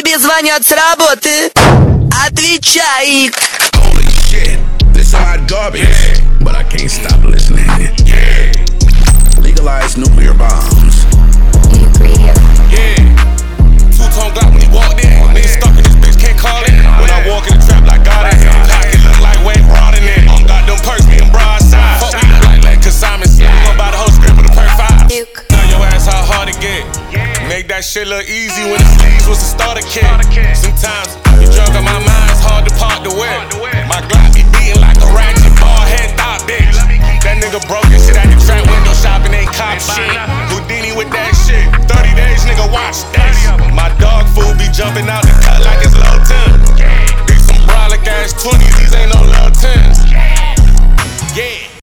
Тебе звонят с работы, отвечай. Holy shit, this hot garbage. But I can't stop listening. Legalize nuclear bombs. Yeah. Two-tone Glock when he walked in. Niggas stuck in this bitch, can't call it. When I walk in the trap like God in here. Pocket look like Wade Rod in it. Got them perks, me and broadside. Fuck me look like cause Simon Says. We gon' buy the whole script with a perk 5. Tell your ass how hard it get. Make that shit look easy when the sleeves was the starter kit. Sometimes you drunk on my mind, it's hard to park the whip. My Glock be beating like a ratchet, ball head thought bitch. That nigga broke his shit at the trap window shopping, ain't cop shit. Houdini with that shit, 30 days nigga watch that. My dog food be jumping out the cut like it's low 10. These some brolic ass 20s, these ain't no low 10.